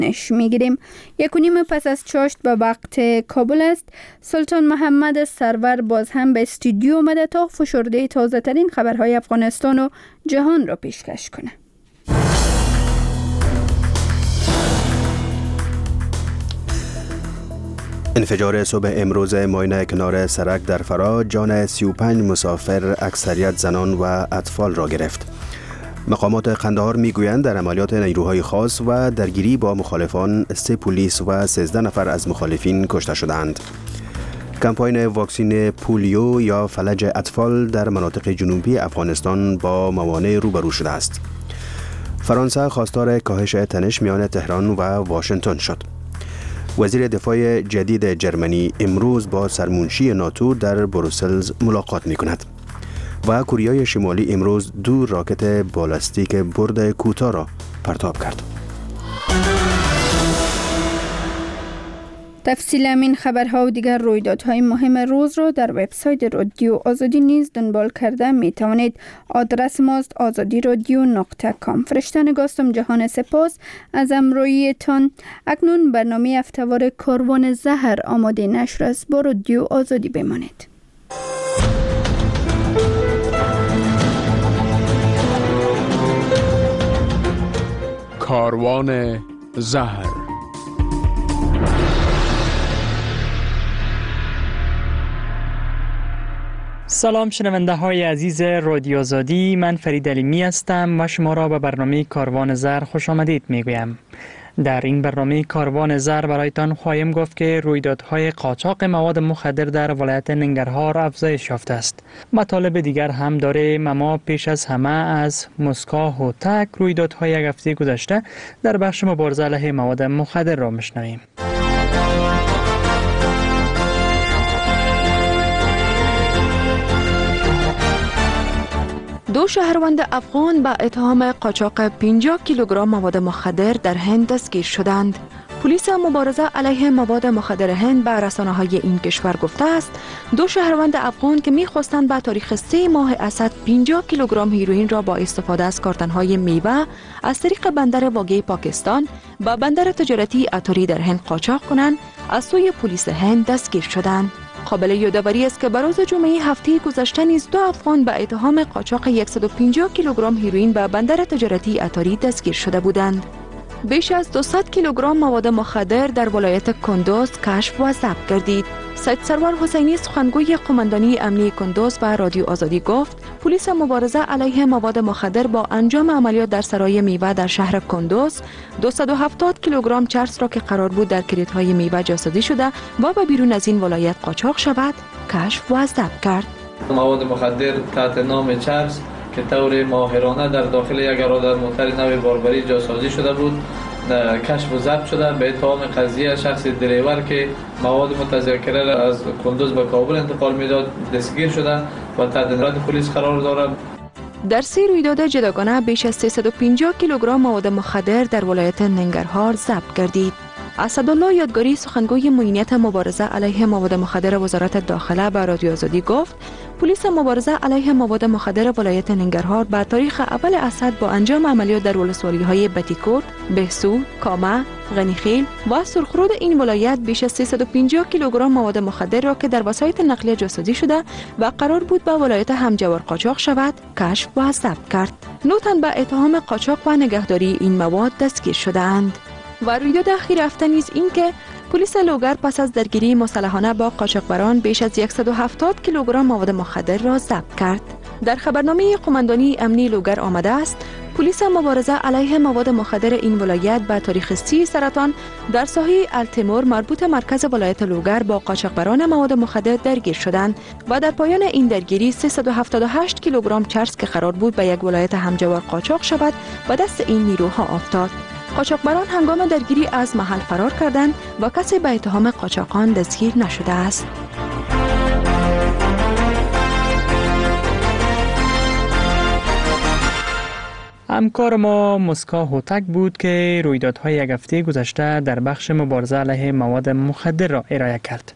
میگیریم. 1:30 پس از چاشت به وقت کابل است. سلطان محمد سرور باز هم به استودیو آمده تا فشرده تازه ترین خبرهای افغانستان و جهان را پیشکش کنه. انفجار صبح امروز ماین کنار سرک در فرا جان 35 مسافر اکثریت زنان و اطفال را گرفت. مقامات قندهار میگویند در عملیات نیروهای خاص و درگیری با مخالفان 3 پلیس و 13 نفر از مخالفین کشته شدند. کمپاین واکسین پولیو یا فلج اطفال در مناطق جنوبی افغانستان با موانع روبرو شده است. فرانسه خواستار کاهش تنش میان تهران و واشنگتن شد. وزیر دفاع جدید جرمنی امروز با سرمنشی ناتو در بروسل ملاقات می کند. و کره شمالی امروز 2 راکت بالستیک برد کوتاه را پرتاب کرد. تفصیل این خبرها و دیگر رویدادهای مهم روز را در وبسایت رادیو آزادی نیز دنبال کرده می توانید. آدرس ماست azadiradyo.com. فرشته نگاستم جهان سپاس از همراهیتان. اکنون برنامه هفته‌وار کاروان زهر آماده نشر است. با رادیو آزادی بمانید. کاروان زهر. سلام شنونده های عزیز رادیو آزادی، من فرید علیمی هستم و شما را به برنامه کاروان زهر خوش آمدید میگویم. در این برنامه کاروان زهر برایتان خواهیم گفت که رویدادهای قاچاق مواد مخدر در ولایت ننگرهار افزایش یافته است. مطالب دیگر هم داریم، اما پیش از همه از مسکا هوتک رویدادهای یک هفته گذشته در بخش مبارزه علیه مواد مخدر را میشنویم. دو شهروند افغان با اتهام قاچاق 50 کیلوگرم مواد مخدر در هند دستگیر شدند. پلیس مبارزه علیه مواد مخدر هند به رسانه‌های این کشور گفته است دو شهروند افغان که می‌خواستند به تاریخ 3 ماه اسد 50 کیلوگرم هیروئین را با استفاده از کارتن‌های میوه از طریق بندر واگه پاکستان به بندر تجارتی اتاری در هند قاچاق کنند، از سوی پلیس هند دستگیر شدند. قابل یادآوری است که به روز جمعه هفته گذشته نیز 2 افغان به اتهام قاچاق 150 کیلوگرم هیروئین به بندر تجارتی اتاری دستگیر شده بودند. بیش از 200 کیلوگرم مواد مخدر در ولایت کندوز کشف و ضبط گردید. سید سرور حسینی سخنگوی قماندانی امنیتی کندوز به رادیو آزادی گفت پلیس مبارزه علیه مواد مخدر با انجام عملیات در سرای میوه در شهر کندوز 270 کیلوگرم چرس را که قرار بود در کریت‌های میوه جاسازی شده و به بیرون از این ولایت قاچاق شود کشف و ضبط کرد. مواد مخدر تحت نام چرس که طور ماهرانه در داخل یک ارادت موتر نو باربری جاسازی شده بود کشف و ضبط شده. به اتهام قضیه شخص دریور که مواد متذکره را از کندوز به کابل انتقال میداد دستگیر شده و تحت نظر پلیس قرار دارد. در 3 رویداد جداگانه بیش از 350 کیلوگرم مواد مخدر در ولایت ننگرهار ضبط گردید. اسدالله یادگاری سخنگوی معینیت مبارزه علیه مواد مخدر وزارت داخله به رادیو آزادی گفت پلیس مبارزه علیه مواد مخدر ولایت ننگرهار به تاریخ اول اسد با انجام عملیات در ولسوالی‌های بتیکوت، بهسود، کامه، غنیخیل و سرخرود این ولایت بیش از 350 کیلوگرم مواد مخدر را که در وسایط نقلیه جاسازی شده و قرار بود به ولایت همجوار قاچاق شود کشف و ضبط کرد. 9 تن به اتهام قاچاق و نگهداری این مواد دستگیر شدند. و رویداد اخیر هفته نیز این که پلیس لوگر پس از درگیری مسلحانه با قاچاقبران بیش از 170 کیلوگرم مواد مخدر را ضبط کرد. در خبرنامه قماندانی امنی لوگر آمده است پلیس مبارزه علیه مواد مخدر این ولایت به تاریخ 30 سرطان در ساحه التمور مربوط مرکز ولایت لوگر با قاچاقبران مواد مخدر درگیر شدند و در پایان این درگیری 378 کیلوگرم چرس که قرار بود به یک ولایت همجوار قاچاق شود و دست این نیروها افتاد. قاچاقبران هنگام درگیری از محل فرار کردند و کسی به اتهام قاچاقان دستگیر نشده است. همکار ما مسکا هوتک بود که رویدادهای یک هفته گذشته در بخش مبارزه علیه مواد مخدر را ارائه کرد.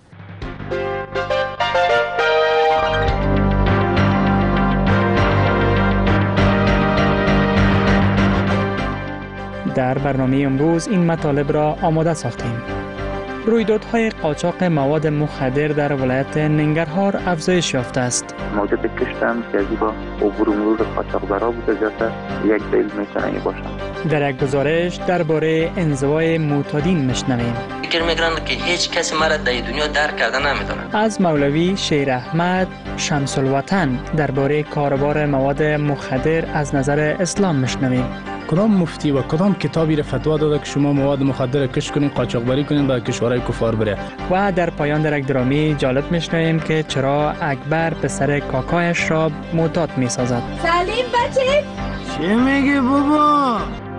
در برنامه امروز این مطالب را آماده ساختیم. رویدادهای قاچاق مواد مخدر در ولایت ننگرهار افزایش یافته است. موجود کشت هم که از با عبور و مرور قاچاقبرا بوده زیادتر یک دلیل میتونه باشه. در یک گزارش درباره انزوای معتادین میشنویم. فکر میکنند که هیچ کسی مرا در دنیا درک کرده نمیتونه. از مولوی شیر احمد شمس الوطن درباره کاروبار مواد مخدر از نظر اسلام میشنویم. کدام مفتی و کدام کتابی را فتوا داده که شما مواد مخدر کش کنین، قاچاقبری کنین و کشورهای کفار بره؟ و در پایان در یک درامی جالب میشنویم که چرا اکبر پسر کاکایش را معتاد میسازد. سلیم بچه چه میگی بابا؟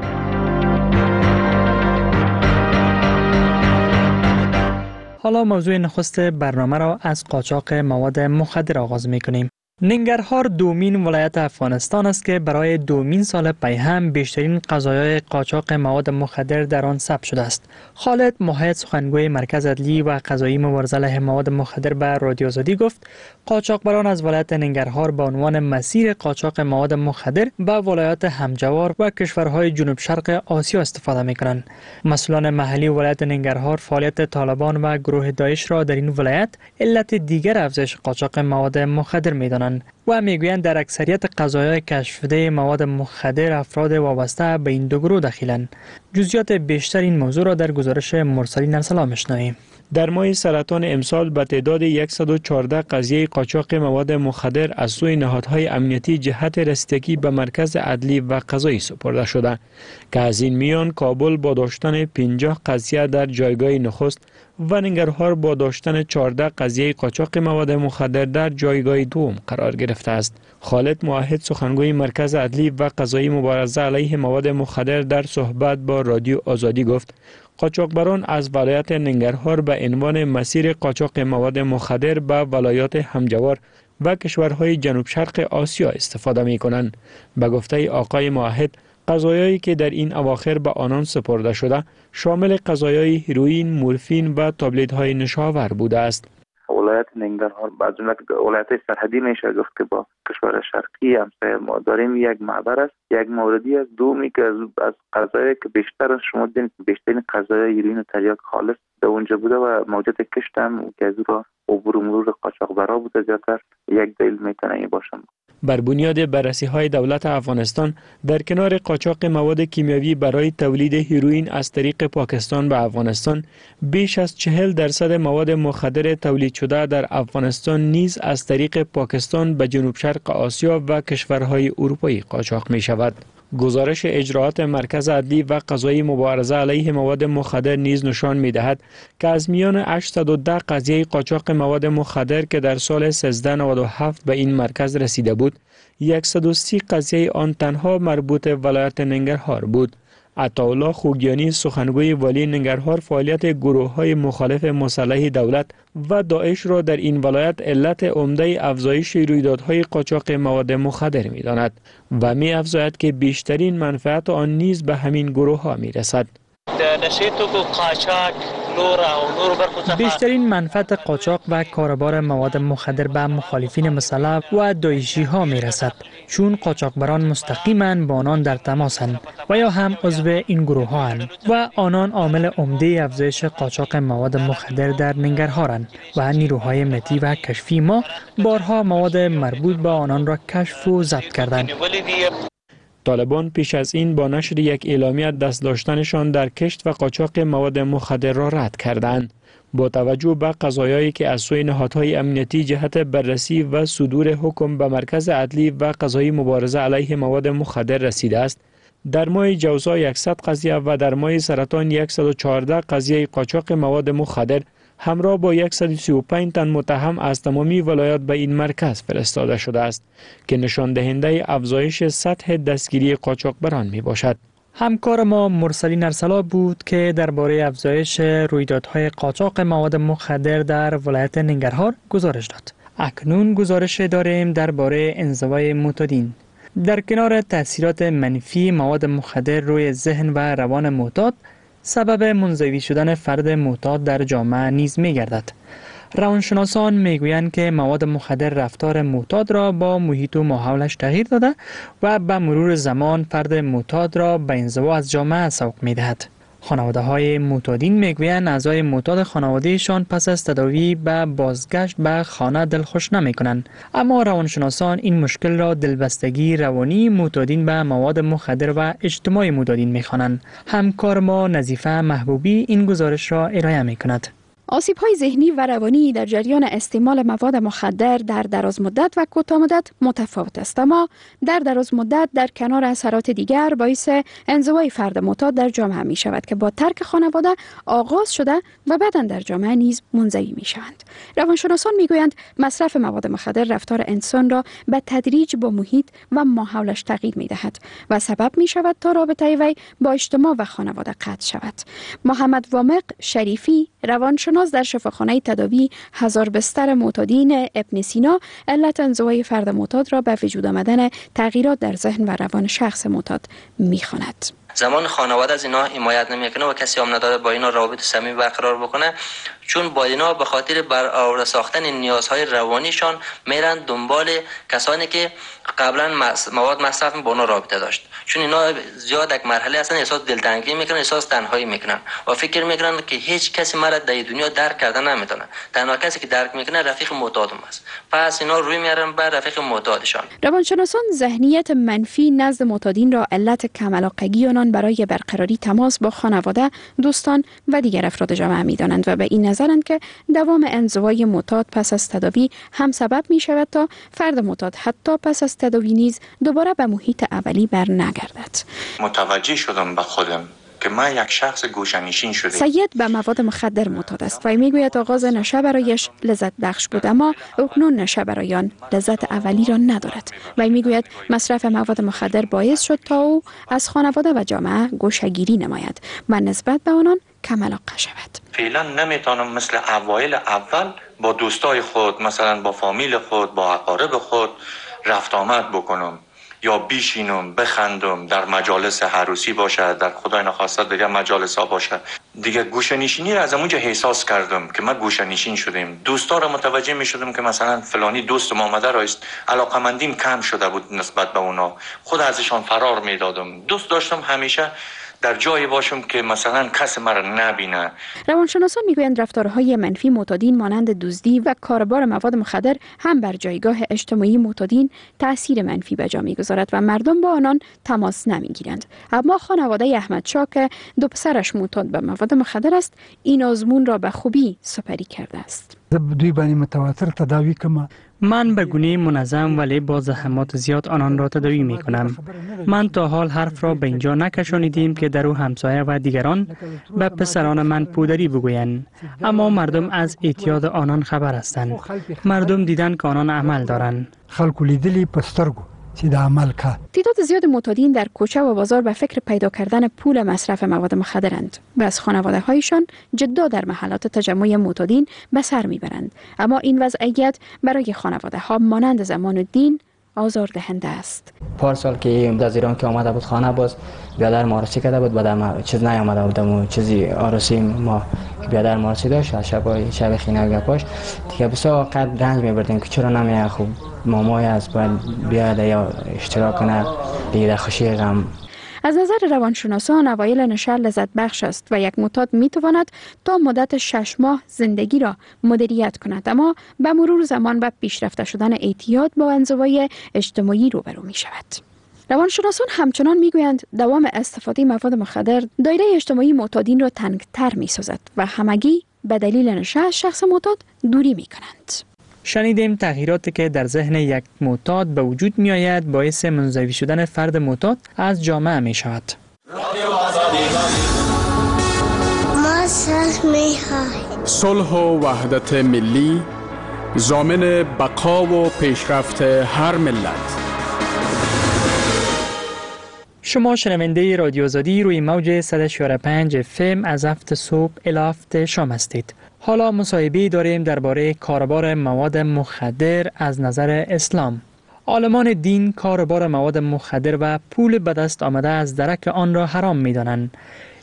حالا موضوع نخست برنامه را از قاچاق مواد مخدر آغاز میکنیم. ننگرهار دومین ولایت افغانستان است که برای دومین سال پی هم بیشترین قضایای قاچاق مواد مخدر در آن ثبت شده است. خالد محید سخنگوی مرکز عدلی و قضایی مبارزه علیه مواد مخدر به رادیو آزادی گفت قاچاقبران از ولایت ننگرهار به عنوان مسیر قاچاق مواد مخدر به ولایات همجوار و کشورهای جنوب شرق آسیا استفاده می‌کنند. مسئولان محلی ولایت ننگرهار فعالیت طالبان و گروه داعش را در این ولایت علت دیگر افزایش قاچاق مواد مخدر می‌دانند و میگویند در اکثریت قضایای کشف شده مواد مخدر افراد وابسته به این دو گروه دخیلند. جزئیات بیشتر این موضوع را در گزارش مرسلین ارسلا میشنویم. در ماه سرطان امسال به تعداد 114 قضیه قاچاق مواد مخدر از سوی نهادهای امنیتی جهت رسیدگی به مرکز عدلی و قضایی سپرده شده که از این میان کابل با داشتن 50 قضیه در جایگاه نخست و ننگرهار با داشتن 14 قضیه قاچاق مواد مخدر در جایگاه دوم قرار گرفته است. خالد موحد سخنگوی مرکز عدلی و قضایی مبارزه علیه مواد مخدر در صحبت با رادیو آزادی گفت قاچاقبران از ولایت ننگرهار به عنوان مسیر قاچاق مواد مخدر به ولایات همجوار و کشورهای جنوب شرق آسیا استفاده می کنند. به گفته آقای موحد قضایایی که در این اواخر به آنان سپرده شده شامل قضایای هیروئین، مورفین و تابلت‌های نشاور بوده است. ولایت ننگرهار از جمله ولایت سرحدی میشه گفت که با کشور شرقی همسایه ما داریم یک معبر است، یک موردی است. دومی که از قضایی که بیشتر از شما دیدین بیشترین قضایای هیروئین و تریاک خالص در اونجا بوده و موجود کشت هم که از اون عبور و مرور قاچاقبرا بوده زیادتر یک دلیل میتونه این باشه. بر بنیاد بررسی‌های دولت افغانستان در کنار قاچاق مواد کیمیاوی برای تولید هیروئین از طریق پاکستان به افغانستان، بیش از 40% مواد مخدر تولید شده در افغانستان نیز از طریق پاکستان به جنوب شرق آسیا و کشورهای اروپایی قاچاق می شود. گزارش اجراات مرکز عدلی و قضایی مبارزه علیه مواد مخدر نیز نشان می‌دهد که از میان 810 قضیه قاچاق مواد مخدر که در سال 1397 به این مرکز رسیده بود، 130 قضیه آن تنها مربوط ولایت ننگرهار بود. عطاالله خوگیانی سخنگوی والی ننگرهار فعالیت گروه‌های مخالف مسلح دولت و داعش را در این ولایت علت عمده افزایش رویدادهای قاچاق مواد مخدر می‌داند و می‌افزاید که بیشترین منفعت آن نیز به همین گروه‌ها می‌رسد. بیشترین منفعت قاچاق و کاروبار مواد مخدر به مخالفین مسلح و داعشی ها می رسد، چون قاچاقبران مستقیما با آنان در تماسند و یا هم عضو این گروه ها هستند و آنان عامل عمده افزایش قاچاق مواد مخدر در ننگرهارند و نیروهای ملی و کشفی ما بارها مواد مربوط به آنان را کشف و ضبط کردند. طالبان پیش از این با نشر یک اعلامیه دست داشتنشان در کشت و قاچاق مواد مخدر را رد کردند. با توجه به قضایایی که از سوی نهادهای امنیتی جهت بررسی و صدور حکم به مرکز عدلی و قضایی مبارزه علیه مواد مخدر رسیده است، در ماه جوزا 100 قضیه و در ماه سرطان 114 قضیه قاچاق مواد مخدر همراه با 135 تن متهم از تمامی ولایات به این مرکز فرستاده شده است که نشان دهنده افزایش سطح دستگیری قاچاقبران می باشد. همکار ما مرسلین ارسلا بود که درباره افزایش رویدادهای قاچاق مواد مخدر در ولایت ننگرهار گزارش داد. اکنون گزارش داریم درباره انزوای معتادین. در کنار تاثیرات منفی مواد مخدر روی ذهن و روان معتاد، سبب منزوی شدن فرد معتاد در جامعه نیز می گردد. روانشناسان میگویند که مواد مخدر رفتار معتاد را با محیط و ماحولش تغییر داده و به مرور زمان فرد معتاد را به انزوا از جامعه سوق می‌دهد. خانواده های معتادین میگویند اعضای معتاد خانوادهشان پس از تداوی به بازگشت به خانه دلخوش نمی‌کنند، اما روانشناسان این مشکل را دلبستگی روانی معتادین به مواد مخدر و اجتماعی معتادین می‌خوانند. همکار ما نظیفه محبوبی این گزارش را ارائه می‌کند. آسیب‌های ذهنی و روانی در جریان استعمال مواد مخدر در دراز مدت و کوتاه مدت متفاوت است، اما در دراز مدت در کنار اثرات دیگر باعث انزوای فرد معتاد در جامعه می شود که با ترک خانواده آغاز شده و بعداً در جامعه نیز منزوی می شوند. روانشناسان می گویند مصرف مواد مخدر رفتار انسان را به تدریج با محیط و ماحولش تغییر می دهد و سبب می شود تا رابطه وی با اجتماع و خانواده قطع شود. محمد وامق شریفی روانشناس در شفاخانه تداوی هزار بستر معتادین ابن سینا علت انزوای فرد معتاد را به وجود آمدن تغییرات در ذهن و روان شخص معتاد می‌خواند. زمان خانواده از اینا حمایت نمیکنه و کسی هم نداره با اینا رابطه صمیمی برقرار بکنه، چون با اینا به خاطر برآورده ساختن نیازهای روانیشان میرن دنبال کسانی که قبلا مواد مصرف با اونا رابطه داشت، چون اینا زیاد یک مرحله هستن احساس دلتنگی میکنن، احساس تنهایی میکنن و فکر میکنن که هیچ کسی مرا در دنیا درک کردن نمیتونه. تنها کسی که درک میکنه رفیق معتادم است، پس اینا روی میارن بر رفیق معتادشان. روانشناسان ذهنیت منفی نزد معتادین را علت کم علاقگی آنان برای برقراری تماس با خانواده، دوستان و دیگر افراد جامعه می‌دانند و به این نظرند که دوام انزوای معتاد پس از تداوی هم سبب می شود تا فرد معتاد حتی پس از تداوی نیز دوباره به محیط اولی بر نگردد. متوجه شدم به خودم که من یک شخص گوشه‌نشین شدم. سید به مواد مخدر معتاد است و میگوید آغاز نشه برایش لذت بخش بود، اما اکنون نشه برای آن لذت اولی را ندارد و میگوید مصرف مواد مخدر باعث شد تا او از خانواده و جامعه گوشه‌گیری نماید و نسبت به آنان کم علاقه شود. فعلا نمیتونم مثل اوایل اول با دوستای خود، مثلا با فامیل خود، با اقارب خود رفت آمد بکنم یا بیشینم بخندم، در مجالس عروسی باشه، در خدای نخواسته دیگه مجالس ها باشه. دیگه گوشه نشینی را از اونجا احساس کردم که من گوشه نشین شدم. دوستا را متوجه می شدم که مثلا فلانی دوست ما آمده است، علاقمندیم کم شده بود نسبت به اونا، خود ازشان فرار می دادم. دوست داشتم همیشه در جایی باشم که مثلا کس مرا نبینه. روانشناسان میگویند رفتارهای منفی معتادین مانند دزدی و کاربار مواد مخدر هم بر جایگاه اجتماعی معتادین تأثیر منفی به جا میگذارد و مردم با آنان تماس نمیگیرند. اما خانواده احمد شاه که دو پسرش معتاد به مواد مخدر است، این آزمون را به خوبی سپری کرده است. دوی باندې متواتر تداوی کوم. من به گونه منظم ولی با زحمات زیاد آنان را تداوی می کنم. من تا حال حرف را به اینجا نکشانیدیم که در او همسایه و دیگران به پسران من پودری بگویند، اما مردم از اعتیاد آنان خبر هستند. مردم دیدن که آنان عمل دارند. خلکو لیدلی پسترگو تعداد زیاد معتادین در کوچه و بازار به فکر پیدا کردن پول مصرف مواد مخدرند و از خانواده هایشان جدا در محلات تجمع معتادین به سر میبرند، اما این وضعیت برای خانواده ها مانند زمان الدین آزاردهنده است. پارسال که از ایران که آمده بود خانه، باز بیادر مارسی کرده بود، بعد چیز نیامده بودم و چیزی آرسی ما بیادر مارسی داشت، شب خینه گپاش دیگه بسیار قد رنج میبردیم که چرا نمیه خوب مامای از باید بیاد یا اشتراک کنه دیگه در خوشی غم. از نظر روانشناسان اوایل نشه لذت بخش است و یک معتاد میتواند تا مدت 6 ماه زندگی را مدیریت کند، اما به مرور زمان به پیشرفته شدن اعتیاد با انزوای اجتماعی روبرو می شود. روانشناسان همچنان میگویند دوام استفاده مواد مخدر دایره اجتماعی معتادین را تنگتر می سازد و همگی به دلیل نشه از شخص معتاد دوری می کنند. شنیدیم تغییراتی که در ذهن یک معتاد به وجود می آید باعث منزوی شدن فرد معتاد از جامعه می شود. صلح و وحدت ملی ضامن بقا و پیشرفت هر ملت. شما شنونده رادیو آزادی روی موج 104.5 FM از 7 صبح الی 7 شام هستید. حالا مصاحبه داریم درباره کاربار مواد مخدر از نظر اسلام. عالمان دین کاربار مواد مخدر و پول به دست آمده از درک آن را حرام می دانند.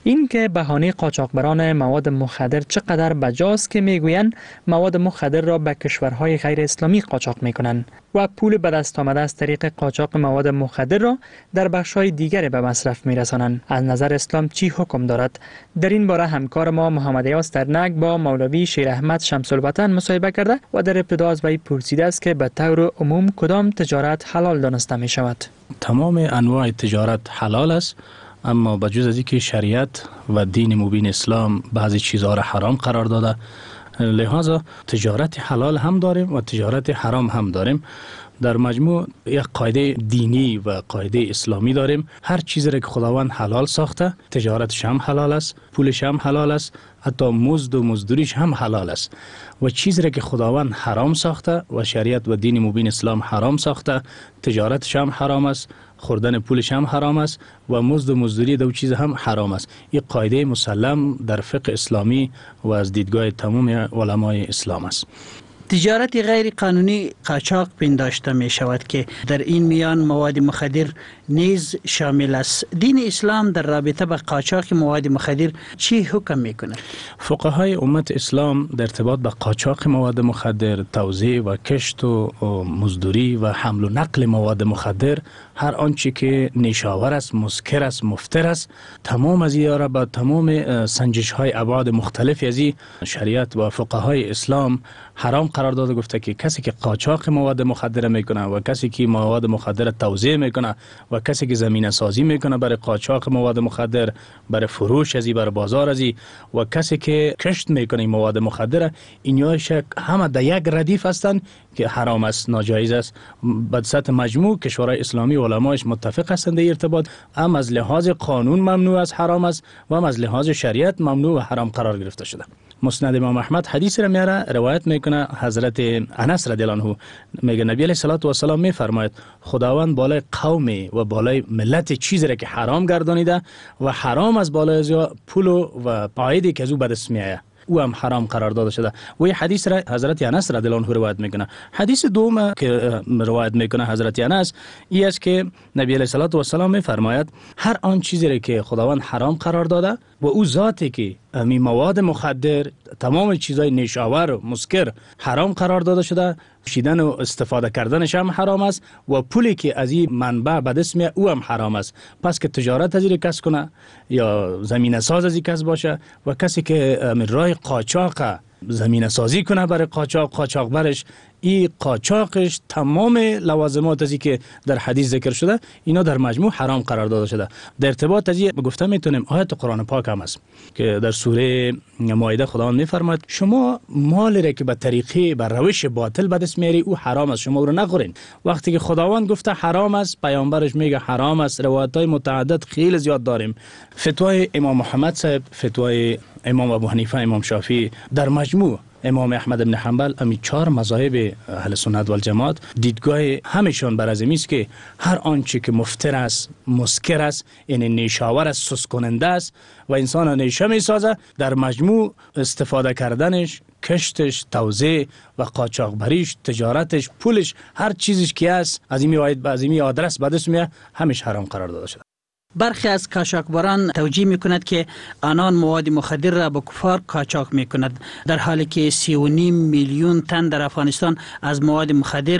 این که بهانه قاچاقبران مواد مخدر چقدر بجاست که میگویند مواد مخدر را به کشورهای غیر اسلامی قاچاق میکنند و پول به دست آمده از طریق قاچاق مواد مخدر را در بخش‌های دیگر به مصرف میرسانند. از نظر اسلام چی حکم دارد؟ در این باره همکار ما محمد ایاز ترنک با مولوی شیر احمد شمس الوطن مصاحبه کرده و در ابتدا از وی پرسیده است که به طور عموم کدام تجارت حلال دانسته می شود؟ تمام انواع تجارت حلال است، اما با جز از اینکه شریعت و دین مبین اسلام بعضی چیزها را حرام قرار داده، لحاظا تجارت حلال هم داریم و تجارت حرام هم داریم. در مجموع یک قاعده دینی و قاعده اسلامی داریم. هر چیزی را که خداوند حلال ساخته تجارتش هم حلال است، پولش هم حلال است، حتی مزد و مزدوریش هم حلال است. و چیزی را که خداوند حرام ساخته و شریعت و دین مبین اسلام حرام ساخته تجارتش هم حرام است، خوردن پولش هم حرام است و مزد و مزدوری دو چیز هم حرام است. این قاعده مسلم در فقه اسلامی و از دیدگاه تمام علمای اسلام است. تجارت غیر قانونی قاچاق پنداشته می شود که در این میان مواد مخدر نیز شامل است. دین اسلام در رابطه با قاچاق مواد مخدر چی حکم می کند؟ فقهای امت اسلام در ارتباط با قاچاق مواد مخدر، توزیع و کشت و مزدوری و حمل و نقل مواد مخدر، هر آنچه که نیشاور است، مسکر است، مفتر است، تمام از این را با تمام سنجش های ابعاد مختلف از شریعت و فقهای اسلام حرام قرار داده. گفته که کسی که قاچاق مواد مخدر میکنه و کسی که مواد مخدر توزیع میکنه و کسی که زمینه سازی میکنه برای قاچاق مواد مخدر، برای فروش ازی، برای بازار ازی، و کسی که کشت میکنه مواد مخدر، اینها همه در یک ردیف هستند که حرام است، ناجایز است. به سطح مجموع کشورهای اسلامی علمایش متفق هستند در ارتباط، هم از لحاظ قانون ممنوع است، حرام است، و هم از لحاظ شریعت ممنوع و حرام قرار گرفته شده. مسند امام احمد حدیث را میاره روایت میکنه حضرت انس رضی الله عنه، میگه نبی علیه الصلاه و السلام میفرماید خداوند بالای قوم و بالای ملت چیزی را که حرام گردانیده و حرام از بالای از پول و عایدی که از او به دست میآید او هم حرام قرار داده شده. و این حدیث را حضرت انس رضی الله عنه روایت میکنه. حدیث دوم که روایت میکنه حضرت انس این است که نبی علیه الصلاه و السلام میفرماید هر آن چیزی را که خداوند حرام قرار داده و او ذاتی که می مواد مخدر، تمام چیزای نیشاور و مسکر حرام قرار داده شده، شیدن و استفاده کردنش هم حرام است و پولی که از این منبع به دست میاد او هم حرام است. پس که تجارت از این کسب کنه یا زمینه ساز از این کسب باشه و کسی که راه قاچاق زمینه سازی کنه برای قاچاق برش، این قاچاقش تمام لوازمات ازی که در حدیث ذکر شده اینا در مجموع حرام قرار داده شده. در ارتباط از این گفته میتونیم آیت قرآن پاک هم است که در سوره مائده خداوند میفرماید شما مال را که به طریقه بر روش باطل به دست میاری او حرام است، شما او رو نخورین. وقتی که خداوند گفته حرام است، پیامبرش میگه حرام است. روایت‌های متعدد خیلی زیاد داریم. فتوای امام محمد صاحب، فتوای امام ابو حنیفه، امام شافعی، در مجموع امام احمد بن حنبل، امی 4 مذاهب اهل سنت و الجماعت دیدگاه همشون بر از این است که هر آنچه که مفتر است، مسکر است، یعنی نیشاور است، سست کننده است و انسان نیشه میسازه، در مجموع استفاده کردنش، کشتش، توزیع و قاچاقبریش، تجارتش، پولش، هر چیزش که است از این آدرس به دست میاد، همش حرام قرار داده شده. برخی از قاچاقبران توجیه می کند که آنان مواد مخدر را به کفار قاچاق می کند، در حالی که 3.5 میلیون تن در افغانستان از مواد مخدر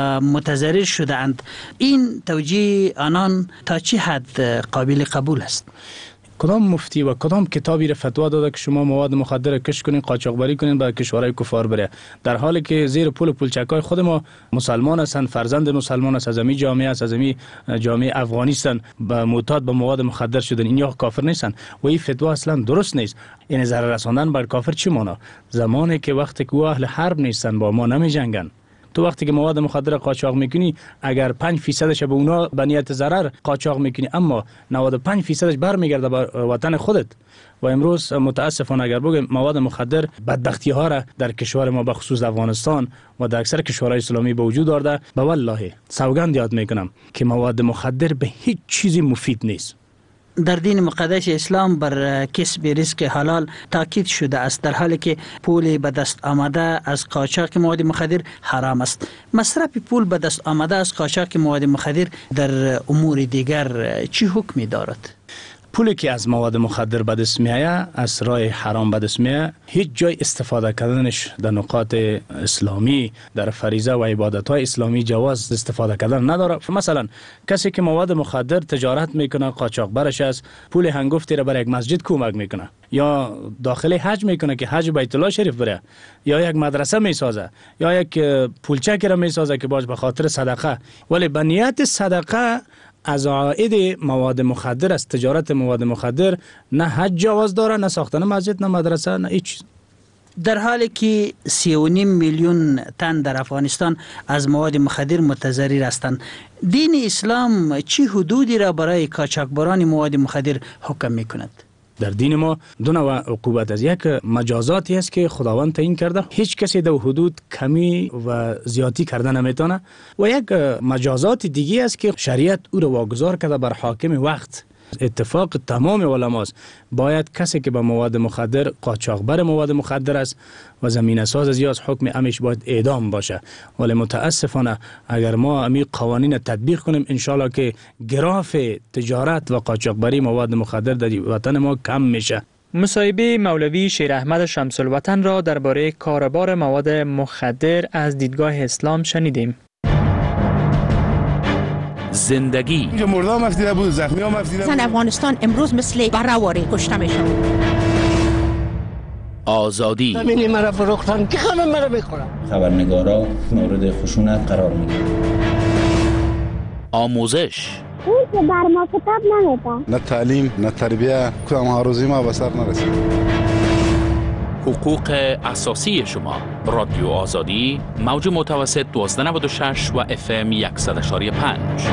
متضرر شده اند. این توجیه آنان تا چه حد قابل قبول است؟ کدام مفتی و کدام کتابی را فتوا داده که شما مواد مخدر کشت کنین، قاچاقبری کنین به کشورهای کفار بره، در حالی که زیر پول پولچکای خود ما مسلمان هستند، فرزند مسلمان است، از همین جامعه است، از همین جامعه افغانی هستند، معتاد به مواد مخدر شدن، این یا کافر نیستن و این فتوا اصلا درست نیست. این ضرر رساندن بر کافر چی معنا؟ زمانی که وقتی که اهل حرب نیستن با ما نمی جنگن، تو وقتی که مواد مخدر قاچاق میکنی اگر 5% به اونا به نیت ضرر قاچاق میکنی، اما 95% برمیگرده به وطن خودت. و امروز متاسفانه اگر بگم مواد مخدر بدبختی ها را در کشور ما به خصوص افغانستان و در اکثر کشورهای اسلامی به وجود آورده، به والله سوگند یاد میکنم که مواد مخدر به هیچ چیزی مفید نیست. در دین مقدس اسلام بر کسب رزق حلال تاکید شده است، در حالی که پول به دست آمده از قاچاق مواد مخدر حرام است. مصرف پول به دست آمده از قاچاق مواد مخدر در امور دیگر چه حکمی دارد؟ پولی که از مواد مخدر به دست میآید، از راه حرام به دست میآید، هیچ جای استفاده کردنش در نقاط اسلامی، در فریضه و عبادت‌های اسلامی جواز استفاده کردن نداره. مثلا کسی که مواد مخدر تجارت میکنه، قاچاقبرش است، پول هنگفتی را برای یک مسجد کمک میکنه، یا داخل حج میکنه که حج بیت الله شریف بره، یا یک مدرسه میسازه، یا یک پولچکی را میسازه که باش به خاطر صدقه، ولی به نیت صدقه از عاید مواد مخدر، از تجارت مواد مخدر نه حج جواز داره، نه ساختن مسجد، نه مدرسه، نه هیچ. در حالی که 3.5 میلیون تن در افغانستان از مواد مخدر متضرر هستند، دین اسلام چه حدودی را برای قاچاقبران مواد مخدر حکم میکند؟ در دین ما دو نوع عقوبت است. یک مجازاتی است که خداوند تعیین کرده، هیچ کسی در حدود کمی و زیادی کردن نمیتونه، و یک مجازات دیگه است که شریعت او را واگذار کرده بر حاکم وقت. اتفاق تمام علماست، باید کسی که به مواد مخدر، قاچاقبر مواد مخدر است و زمینه ساز زیاد، حکم امش باید اعدام باشه. ولی متاسفانه اگر ما امی قوانین تطبیق کنیم، انشالله که گراف تجارت و قاچاقبری مواد مخدر در وطن ما کم میشه. مصاحبه مولوی شیر احمد شمس الوطن را درباره کاربار مواد مخدر از دیدگاه اسلام شنیدیم. زندگی مردم مفتیده بود، زخمی ها مفتیده بود. زن افغانستان امروز مثل برهواری کشته میشن. آزادی زمینی مرا فروختن که همه مرا میخورن. خبرنگارا مورد خشونت قرار میگیرن. آموزش اون که بر ما کتاب نمیده. نه تعلیم، نه تربیه، کدام هاروزی ما به سر نرسید. حقوق اساسی شما. رادیو آزادی، موج متوسط 1296 و FM 100.5.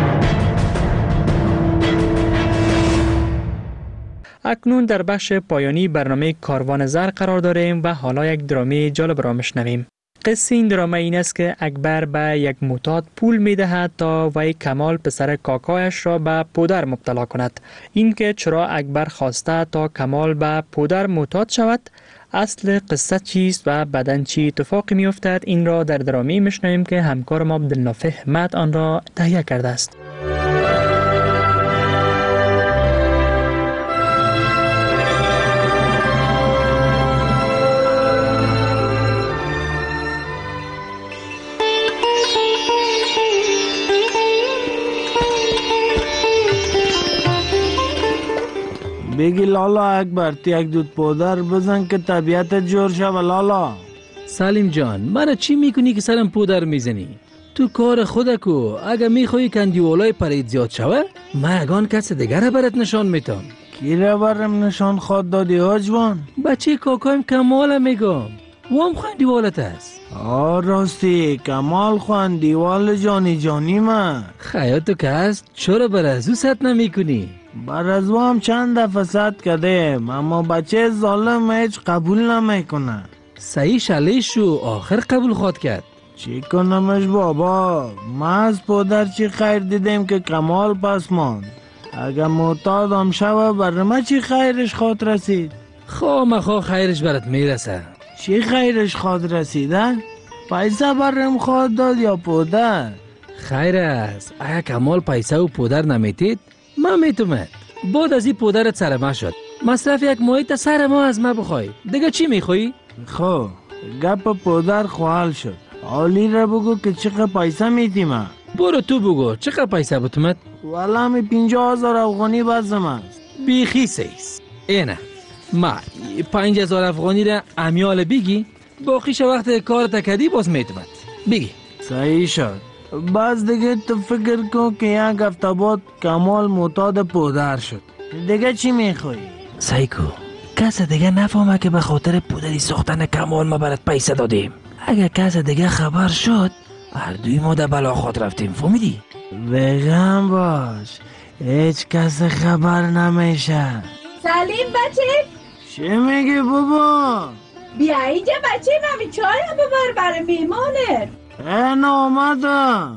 اکنون در بخش پایانی برنامه کاروان زر قرار داریم و حالا یک درامه جالب را میشنویم. قصه این درامه این است که اکبر به یک معتاد پول میدهد تا وی کمال پسر کاکایش را به پودر مبتلا کند. این که چرا اکبر خواسته تا کمال به پودر معتاد شود، اصل قصه چیست و بعداً چی اتفاقی می افتد، این را در درامه میشنویم که همکار ما عبدالنافع حمد آن را تهیه کرده است. بگی لالا اکبر، تی یک دود پودر بزن که طبیعت جور شوه لالا. سلیم جان، مرا چی میکنی که سرم پودر میزنی؟ تو کار خودکو، اگه میخوایی کندیولای پرید زیاد شوه، من اگان کس دیگر برات نشان میتم. کی را برم نشان خود دادی آجوان؟ بچه کاکایم کمال میگم، وام خندیوالت است. راستی کمال خندیوال جانی من. خیاتو که هست، چرا بر از او ست نمی کنی؟ بر از او هم چند دفعه ست کردیم، اما بچه ظالم هیچ قبول نمیکنه. صحیح شلیشو آخر قبول خود کرد. چی کنمش بابا؟ ما از پودر چی خیر دیدیم که کمال پس ماند. اگه معتاد هم شوه بر ما چی خیرش خود رسید؟ خواه خیرش برات میرسه. چی خیرش خود رسیدن؟ پیسه برم خود داد یا پودر؟ خیر است، اگه کمال پیسه و پودر نمیتید ما میتومد. بعد از این پودرت سر ما شد، مصرف یک ماهی سر ما از ما بخوای، دیگه چی میخوایی؟ خب گپ پودر خوال شد، حالی را بگو که چقدر پیسه میتیم. برو تو بگو چقدر پیسه بتومد؟ والا می 50,000 افغانی بازم است. بیخی سیست اینه ما 5,000 افغانی را امیال بگی، باقیش وقت کار تکدی باز میتومد بگی. صحیح شد. باز دیگه تو فکر کن که یک هفته بعد کمال معتاد پودر شد، دیگه چی میخوایی؟ سایکو کس دیگه نفهمه که به خاطر پودری ساختن کمال ما برات پیسه دادیم. اگه کس دیگه خبر شد، هر دوی ما در بلا خود رفتیم، فهمیدی؟ بگم باش، هیچ کس خبر نمیشه. سلیم بچه، چی میگی بابا؟ بیا اینجا بچه، نمی چای هم ببر برای میمانت. این آمدم.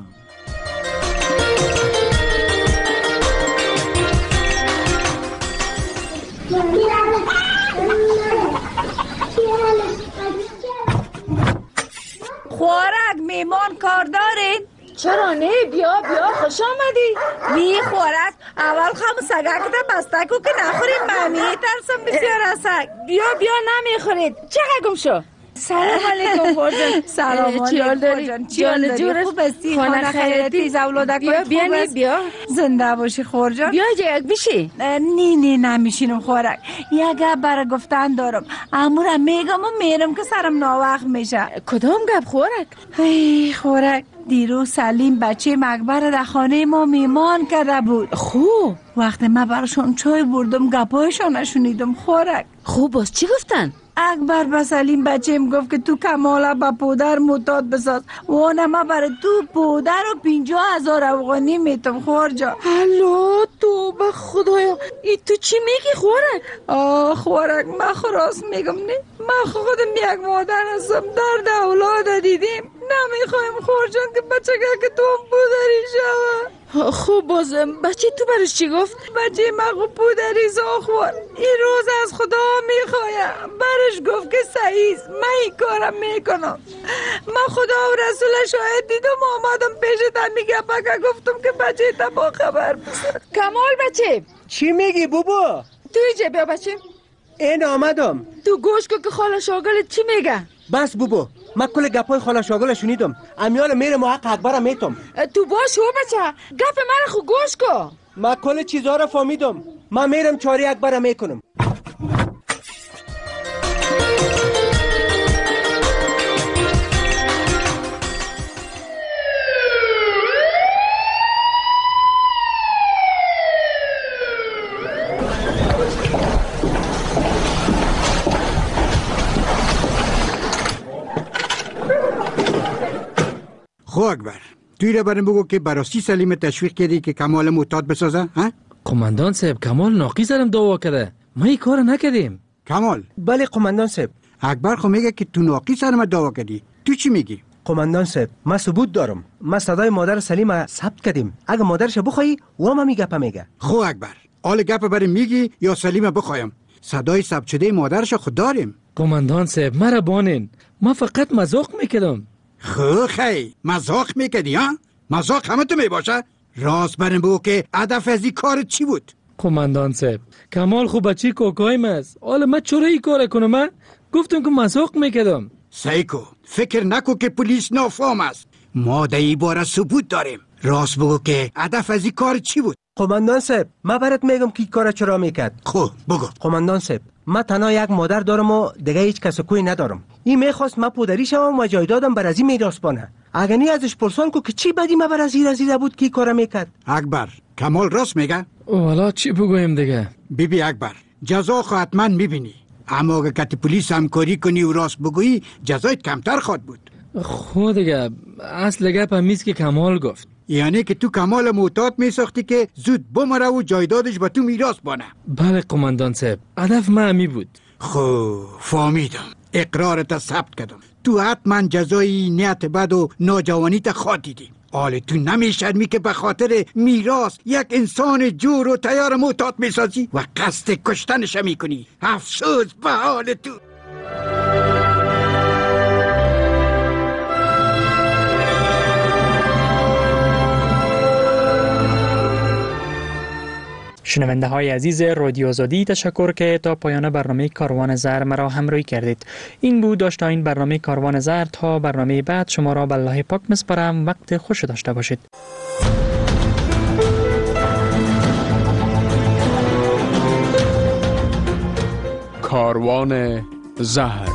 خوارک میمان کار دارین؟ چرا نه؟ بیا خوش آمدی. می خوارک اول خام سگک ده بستکو که نخوریم ممی ترسم بسیار از سگ. بیا نمیخورید. چقدر گم شو؟ سلام علیکم خورجان. سلام علیکم خورجان. جان جورش خوب هستی؟ خانه خیرتی زولادک بیا زنده باشی خورجان. بیا یک بشی. نه نمیشینم خورک. یک بر گفتن دارم. امورم میگم و میرم که سرم ناوقت میشه. کدام گپ خورک؟ ای خورک دیروز سلیم بچه مکبر در خانه ما میمان کرده بود. خوب وقتی من براشون چای بردم گپایشان نشونیدم خورک. خوب باز چی گفتن؟ اکبر به سلیم بچه‌م گفت که تو کمالا با پودر معتاد بساز و ما برای تو پودر و 50,000 افغانی میتم خورجا. هلو تو به خدایا ای تو چی میگی خورک؟ خورک من خراس میگم نه من خودم یک مادر هستم درد اولاد دیدیم نمیخوایم خورجان که بچه که تو هم پودری شوه. خوب بازم بچه تو برش چی گفت؟ بچه مگو پودری زاخور این روز از خدا میخوایم برش گفت که صحیح من این کارم میکنم. من خدا و رسول شاهد دیدم آمدم پیشت میگه بگه گفتم که بچه تا با خبر بسر. کمال بچه چی میگی بابا؟ تو ایجا بیا بچه. این آمدم. تو گوش که خاله شاگلت چی میگه؟ بس بابا من کل گپای خاله شاگل شنیدم. امیال میرم و حق اکبرم میتم. تو باش هو بچه گپ من خو گوش کو. من کل چیزا رو فهمیدم. من میرم چاری اکبرم میکنم. خو اکبر توی را برم بگو که براستی سلیم تشویق کردی که کمال معتاد بسازه ها؟ قماندان صاحب کمال ناقی سرم دعوا کرده ما این کار نکردیم. کمال؟ بله قماندان صاحب. اکبر خو میگه که تو ناقی سرم دعوا کردی. تو چی میگی؟ قماندان صاحب من ثبوت دارم. ما صدای مادر سلیم ثبت کردیم. اگه مادرش بخوای و ما میگه میگه. خو اکبر آل گپ برام میگی یا سلیم بخوایم؟ صدای ثبت شده مادرش خود داریم. قماندان صاحب مرا بانین ما فقط مذاق میکردم. خی مذاق میکردی ها؟ مذاق همه تو میباشه؟ راست برم بگو که هدف از این کار چی بود؟ قماندان صاحب کمال خوب بچی کوکایم است. حالا من چرا این کار کنم؟ من گفتم که مذاق میکردم. سیکو فکر نکو که پلیس نافهم است. ما در این باره ثبوت داریم. راست بگو که هدف از این کار چی بود؟ قماندان صاحب من برات میگم که این کار چرا میکرد. خب بگو. قماندان صاحب من تنها یک مادر دارم و دیگه هیچ کس کوی ندارم. این میخواست من پدری شوم و جایدادم بر از این میراث بانه. اگه نی ازش پرسان کو که چی بدی من بر از این رسیده بود که کارا میکرد. اکبر کمال راست میگه؟ والا چی بگویم دیگه؟ بیبی اکبر جزا خو حتما میبینی. اما اگه کت پلیس همکاری کنی و راست بگویی جزایت کمتر خواهد بود. خود دیگه اصل گپ همیست که کمال گفت. یعنی که تو کمال معتاد میساختی که زود بمره و جایدادش به تو میراث بانه. بله قماندان صاحب هدف من همی بود. خب فهمیدم. اقرارت ثبت کردم. تو حتما جزای نیت بد و ناجوانیت خاطیدی. حال تو نمیشرمی که به خاطر میراث یک انسان جور و تیار معتاد میسازی و قصد کشتنش میکنی. افسوس به حال تو. شنونده های عزیز رادیو آزادی تشکر که تا پایان برنامه کاروان زر مرا همراهی کردید. این بود داشتین برنامه کاروان زر. تا برنامه بعد شما را به الله پاک میسپارم. وقت خوش داشته باشید. کاروان زهر.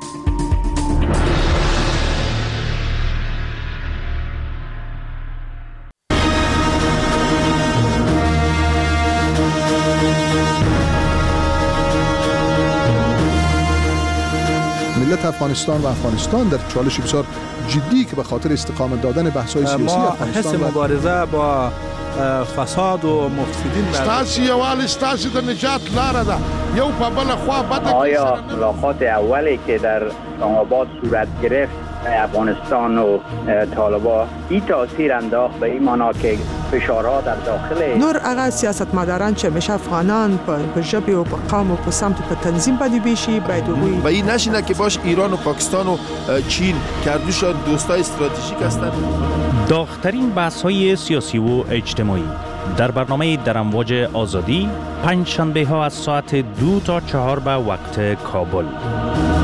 ملت افغانستان و افغانستان در چالش بسیار جدی که به خاطر استقامت دادن بحث‌های سیاسی افغانستان حس مبارزه با فساد و مفسدین ستاسي یوال ستاسي د نجات لاره ده یو په بل خوا بده. آیا ملاقات اولی که در اسلام آباد صورت گرفت افغانستان و طالبان این تاثیر انداخت به این معنا که فشارها در داخل نور هغه سیاستمداران چې مشه افغانان په ژبې او په قوم او په سمت په تنظیم باندې بیشي باید وګوري و این نشینه که باش ایران و پاکستان و چین کردوشان دوستای استراتژیک هستند. داغ‌ترین بحث‌های سیاسی و اجتماعی در برنامه در امواج آزادی 5 شنبه ها از ساعت 2 تا 4 به وقت کابل.